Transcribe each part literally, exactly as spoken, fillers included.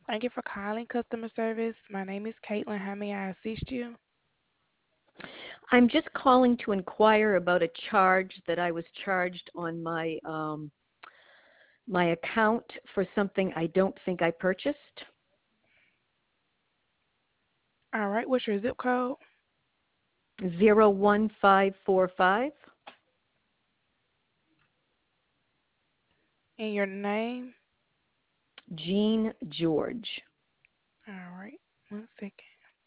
Thank you for calling customer service. My name is Caitlin. How may I assist you? I'm just calling to inquire about a charge that I was charged on my um, my account for something I don't think I purchased. All right, what's your zip code Zero one five four five. and your name? Jean George. All right, one second.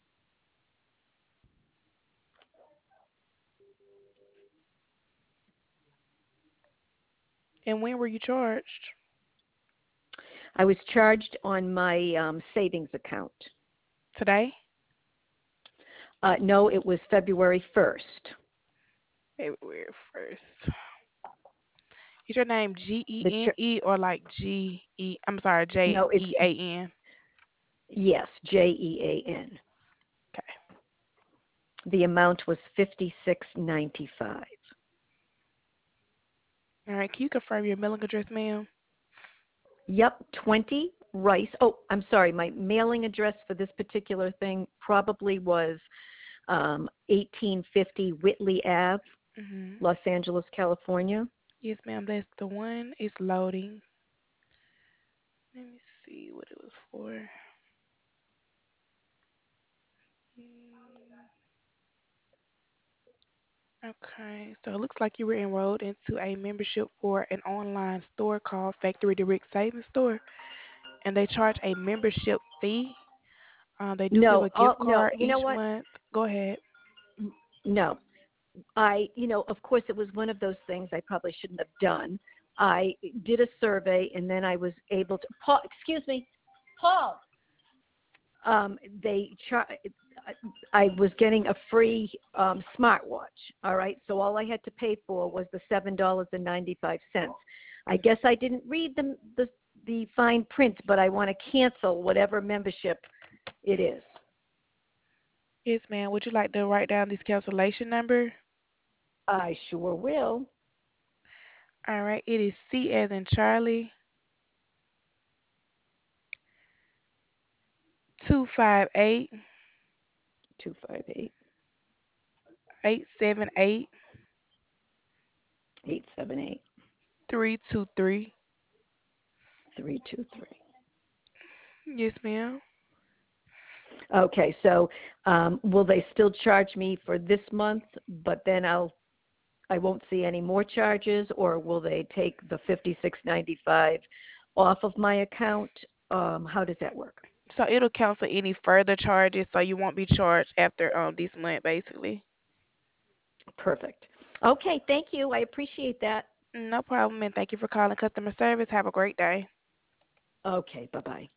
And when were you charged? I was charged on my um, savings account. Today? Uh, no, it was February first. February first. Is your name G E The N ch- E or like G E? I'm sorry, J no, it's E A N. yes, J E A N. Okay. The amount was fifty six ninety five. All right, can you confirm your mailing address, ma'am? Yep, twenty Rice. Oh, I'm sorry. My mailing address for this particular thing probably was um, eighteen fifty Whitley Ave, Mm-hmm. Los Angeles, California. Yes, ma'am, that's the one. It's loading. Let me see what it was for. Mm, Okay, so it looks like you were enrolled into a membership for an online store called Factory Direct Savings Store, and they charge a membership fee. Uh, they do give No, a oh, gift no. card You know each what? month. Go ahead. No. I, you know, of course, it was one of those things I probably shouldn't have done. I did a survey, and then I was able to. Paul, excuse me, Paul. Um, they char- I was getting a free um, smartwatch. All right, so all I had to pay for was the seven dollars and ninety five cents. I guess I didn't read the the the fine print, but I want to cancel whatever membership it is. Yes, ma'am. Would you like to write down this cancellation number? I sure will. All right, it is C as in Charlie, two five eight Two five eight eight seven eight eight seven eight three two three. three two three. Yes, ma'am. Okay, so um, will they still charge me for this month, but then I'll I won't see any more charges, or will they take the fifty six ninety five off of my account? Um, how does that work? So it'll cancel any further charges, so you won't be charged after um this month, basically. Perfect. Okay, thank you. I appreciate that. No problem, and thank you for calling customer service. Have a great day. Okay, bye bye.